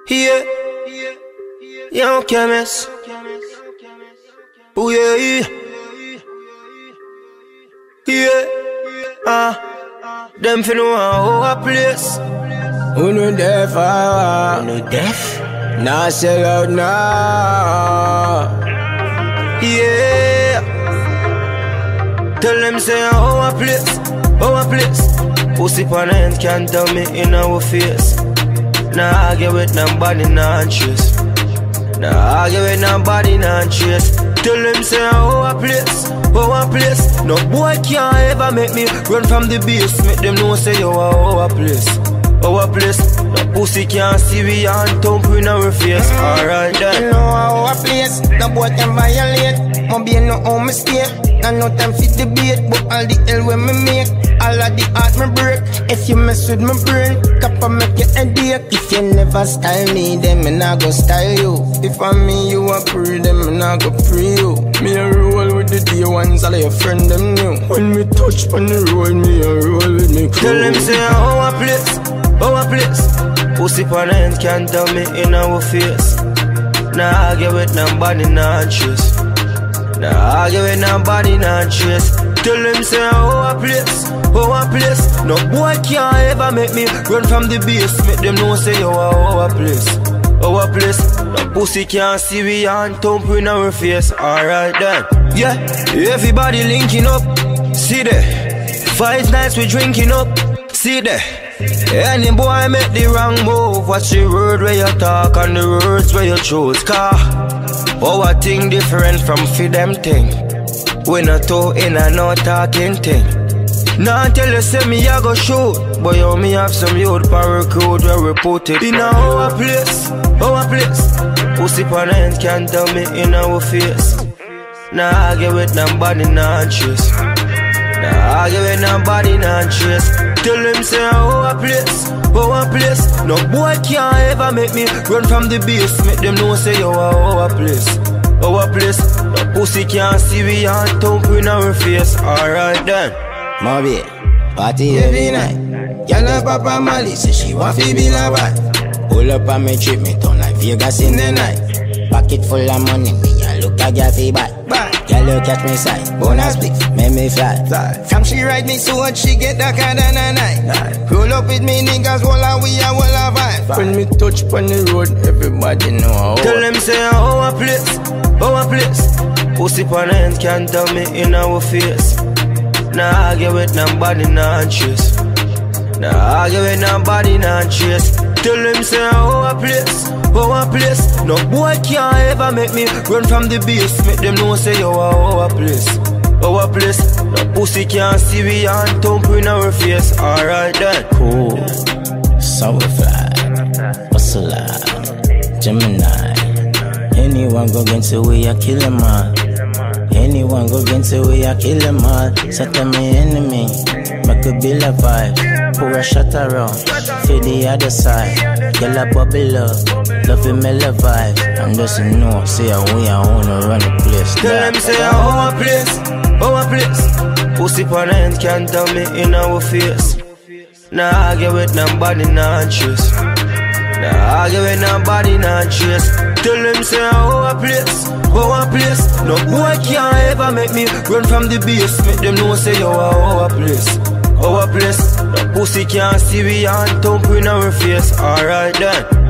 Yeah, young chemist. Oh yeah, them fi know how a place. Who no deaf? No deaf? Nah, sell out now. Yeah. Tell them say how a place, how a place. Pussy pan hand can't tell me in our face. Nah, argue with nobody, nah chase. Nah, argue with nobody, nah chase. Tell them say how a place, how a place. No boy can't ever make me run from the base. Make them know say you are how a place, how a place. No pussy can't see we and thump in our face. Alright then. You know how a place, no boy can violate. Maybe no home mistake. Now no time for debate, but all the hell when me make, all of the heart me break. If you mess with my brain, copper make your headache. If you never style me, then me nah go style you. If I mean you a pre, then me nah go pre you. Me a roll with the day ones, all of your friend them new. When me touch on the road, me a roll with me crew. Tell them say how a place, how a place. Pussy pan hand can't tell me in our face. Nah argue with nobody, nah chase. Nah argue with nobody, nah chase. Tell them say how a place, how a place. No boy can't ever make me run from the base. Make them know say you are how a place, how a place. No pussy can't see we and thump in our face. Alright then. Yeah, everybody linking up. See there, fight nights we drinking up. See there. Any boy make the wrong move. Watch the word where you talk and the words where you choose. Car our thing different from fi them thing. We not talk in and no talking thing. Now tell you say me I go shoot, but yo me have some youth power code where we put it in our place, our place. Pussy pan hand can't tell me in our face. Nah argue with nobody, nah chase. Nah argue with nobody, nah chase. Tell them say how a place, how a place. No boy can't ever make me run from the base. Make them know say you are how a place, how a place. No pussy can't see we and thump in our face. Alright then. Moby, party every night. Girl up Papa Molly, say she want to be la bad. Pull up on me trip, me turn like Vegas in the night. Pocket full of money, me a look a girl fi buy. Girl you catch me sight, bonus blick, make me fly. From she ride me so hard, she get darker than a night. Roll up with me niggas, walla we a walla vibe. When me touch on the road, everybody know how. Tell them say how a place, how a place. Pussy pan hand can't tell me in our face. Nah argue with nobody, nah chase. Nah argue with nobody, nah chase. Tell them say how a place, how a place. No boy can't ever make me run from the base. Make them know say you are how a place, how a place. No pussy can't see we and thump in our face. Alright then. Cool, Sourfly, Hustler, Gemini. Anyone go against the way I kill them all. Anyone go against the way I kill them all. Set them my enemy, make a bill of vibe. Pour a shot around, feel the other side. Girl a bubble up, love him mellow vibe. And just know, say we are wanna run the place. Tell them say how a place, how a place. Pussy pan hand can't tell me in our face. Nah argue with nobody, nah chase. Nah argue with nobody, nah chase. Tell them say how a place, how a place. No boy can't ever make me run from the base. Make them know say you are how a place, how a place. No pussy can't see we and thump in our face. Alright then.